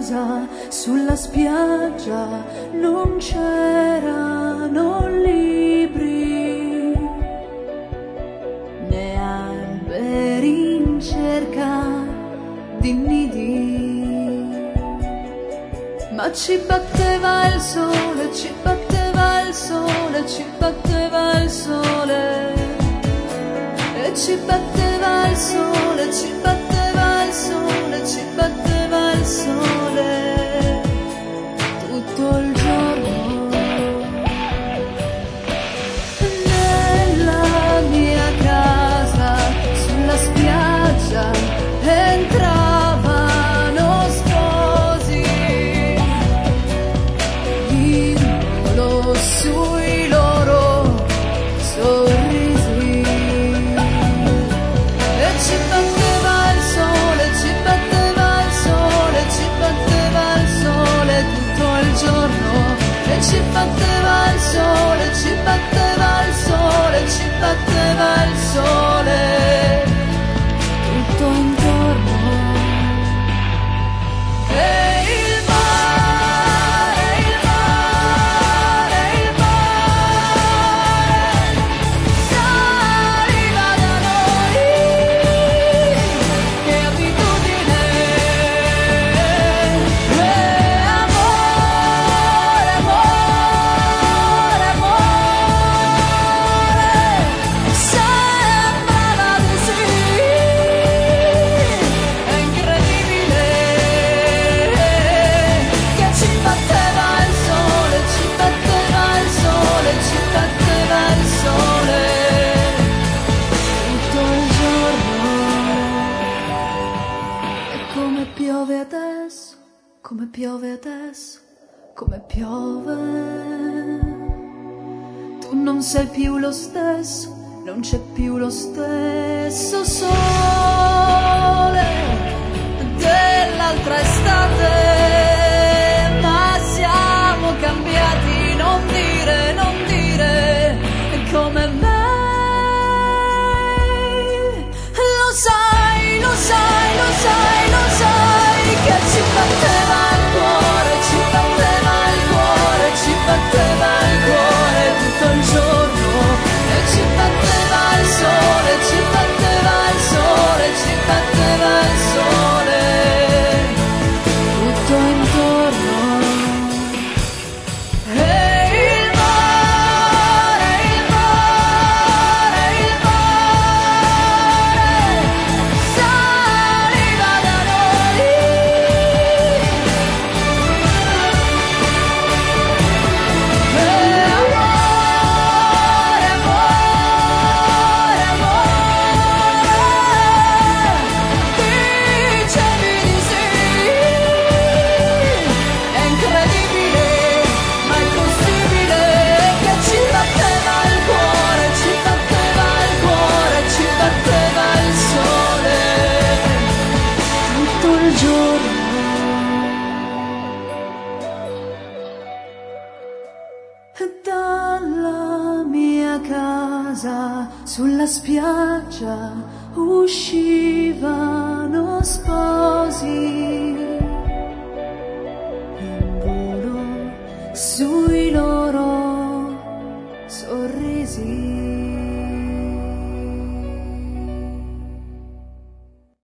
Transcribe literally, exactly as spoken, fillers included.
casa, sulla spiaggia non c'erano libri né alberi in cerca di nidi, ma ci batteva il sole, ci batteva il sole, ci batteva il sole, e ci batteva il sole, ci batteva il sole, ci batteva il sole tutto il giorno. Nella mia casa, sulla spiaggia, entravano sposi, dimmelo sui loro sorrisi, e ci batteva il sole, ci batteva il sole, ci batteva il sole tutto il giorno, e ci batteva il sole, ci batteva il sole, ci batteva il sole tutto intorno. E il mare, il mare, il mare saliva da noi, che abitudine, e amore, amore, amore, sembrava di sì, è incredibile che ci batteva il sole, ci batteva il sole, ci batteva il sole tutto il giorno. E come piove adesso, come piove adesso, come piove. Tu non sei più lo stesso, non c'è più lo stesso sole dell'altra estate, ma siamo cambiati, non dire, non dire come me. Lo sai, lo sai, lo sai, lo sai che ci batteva il cuore, ci batteva il cuore, ci batteva il cuore tutto il giorno, e ci batteva il sole, ci batteva il sole, ci batteva il sole tutto intorno. E il mare, il mare, il mare saliva da noi, e amore, amore, amore, dicevi di sì, è incredibile, ma è possibile che ci batteva il cuore, ci batteva il cuore, ci batteva il sole tutto il giorno. E dalla mia casa, sulla spiaggia, uscivano sposi in volo sui loro sorrisi.